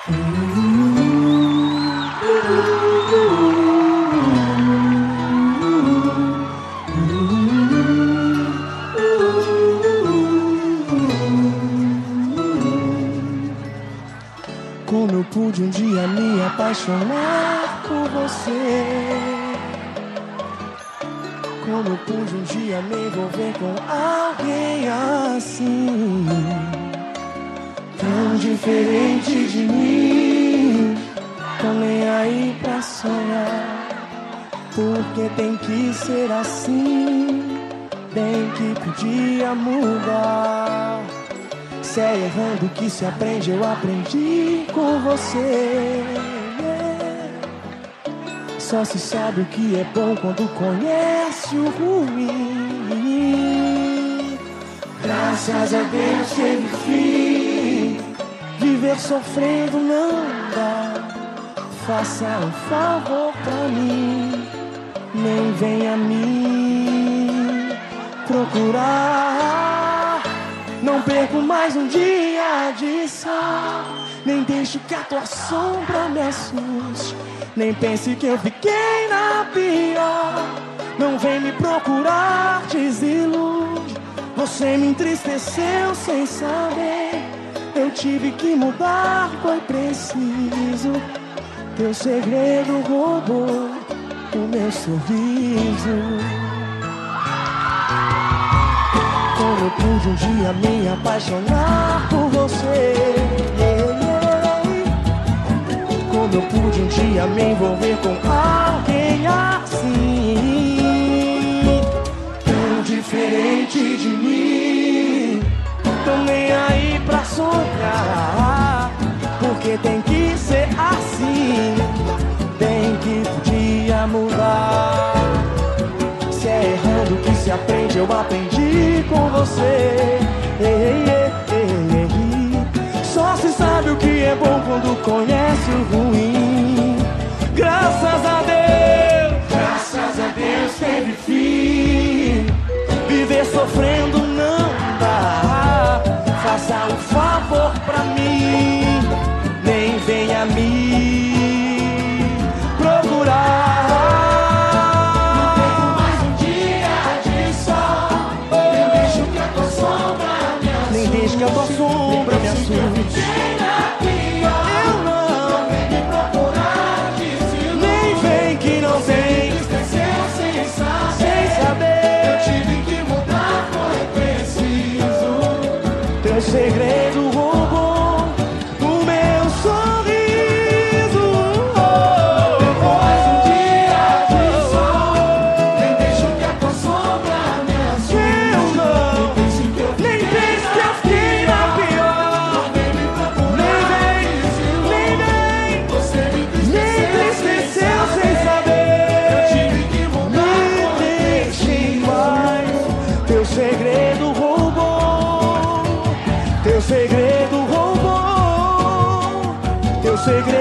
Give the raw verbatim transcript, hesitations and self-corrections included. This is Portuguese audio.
Como eu pude um dia me apaixonar por você? Como eu pude um dia me envolver com alguém assim, tão diferente de mim, tão nem aí pra sonhar? Porque tem que ser assim, bem que podia mudar. Se é errando que se aprende, eu aprendi com você. Só se sabe o que é bom quando conhece o ruim. Graças a Deus teve fim. Viver sofrendo não dá. Faça um favor pra mim, nem venha me procurar. Não perco mais um dia de sol, nem deixo que a tua sombra me assuste. Nem pense que eu fiquei na pior. Não vem me procurar, desilude. Você me entristeceu sem saber. Eu tive que mudar, foi preciso. Teu segredo roubou o meu sorriso. Como eu pude um dia me apaixonar por você? Como eu pude um dia me envolver com alguém assim, tão diferente de mim, tão nem aí pra sonhar? Porque tem que ser assim, bem que podia mudar. Se é errando que se aprende, eu aprendi com você. Ei, ei, ei, ei. Só se sabe o que é bom quando conhece o ruim. Graças a Deus, graças a Deus teve fim. Viver sofrendo não dá. Faça um favor pra mim, nem venha me procurar. Não tenho mais um dia de sol, nem deixo que a tua sombra me assuste. Nem deixo que a tua sombra me assuste. Teu segredo roubou o meu sorriso. Depois um dia de sol, nem deixo que a tua sombra me assuste. Eu não, nem pense que eu fiquei na pior. Vem me procurar, nem vem, você me nem entristeceu sem saber. Eu tive que mudar, me deixe mais. Teu segredo roubou. Teu segredo roubou, teu segredo